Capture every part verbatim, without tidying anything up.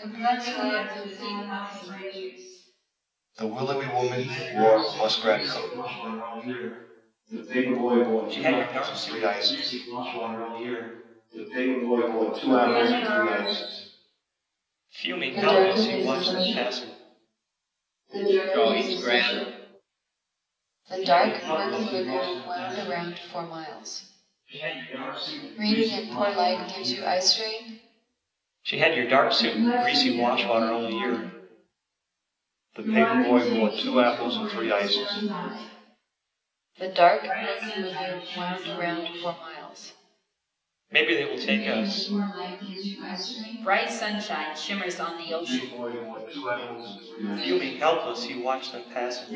The willowy woman wore a muskrat coat. The paperboy bought She two had your apples dark and suit. three ices. The paperboy bought two apples and three ices. Fuming, The helpless, dark he is watched them social. passing. Draw each graph. The dark, murky lagoon wound around for miles. Reading in poor light gives you eye strain. She had your dark suit and greasy wash water all year. The paperboy bought two apples and three ices. The dark, murky lagoon wound around for miles. Maybe they will take us. Bright sunshine shimmers on the ocean. Fuming, helpless, he watched them passing.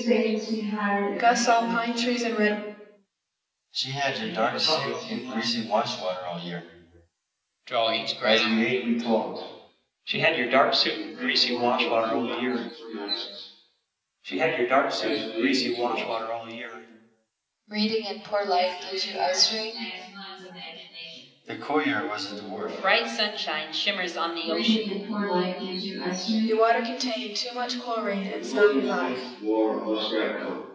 Gus saw pine trees and red. She had your dark suit and greasy wash water all year. Draw each As graph. we ate, we talked. She had your dark suit and greasy wash water all year. She had your dark suit and greasy wash water all year. Reading in poor light gives you eye strain. The courier was a dwarf. Bright sunshine shimmers on the ocean. The water contained too much chlorine and stung his eyes. Wore a muskrat coat.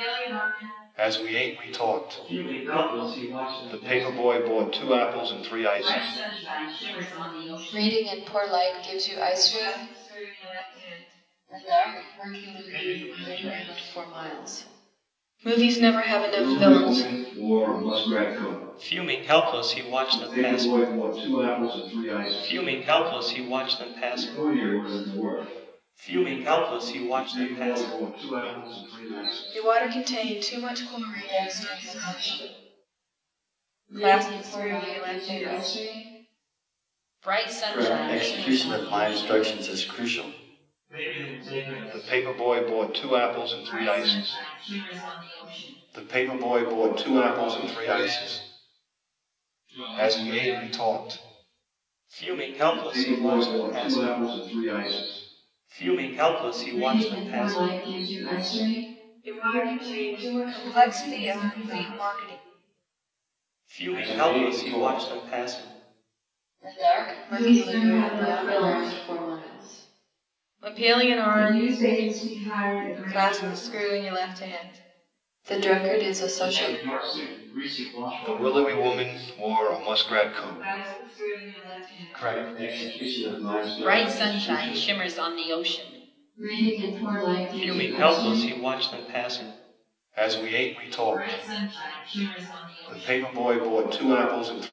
As we ate, we talked. The paperboy bought two apples and three ices. Reading in poor light gives you eye strain. The dark, murky lagoon wound around for miles. Movies never have enough The villains. woman wore a muskrat coat. Fuming, helpless, he watched The them passing. paperboy bought two apples and three ices. Fuming, helpless, he watched them The passing. courier was a dwarf. Fuming, helpless, he watched them passing. Bought two apples and three ices. The water contained too much chlorine and stung his eyes. Reading in poor light gives you eye strain. Bright Correct sunshine execution of my instructions is crucial. The paperboy bought two apples and three ices. The paperboy bought two apples and three ices. As we ate, we talked. Fuming, The helpless, he watched paperboy them bought two passing. apples and three ices. Fuming, helpless, he watched them passing. The water contained too much complexity of complete marketing. Fuming, helpless, he watched them passing. The dark, murky lagoon wound around for miles. When peeling an orange, clasp the screw in your left hand. The drunkard is a social. The willowy woman wore a muskrat coat. Correct execution of my Bright instructions. sunshine shimmers on the ocean. Reading in poor light gives Fuming, you eye helpless, strain. he watched them passing. As we ate, we talked. The paperboy bought two apples and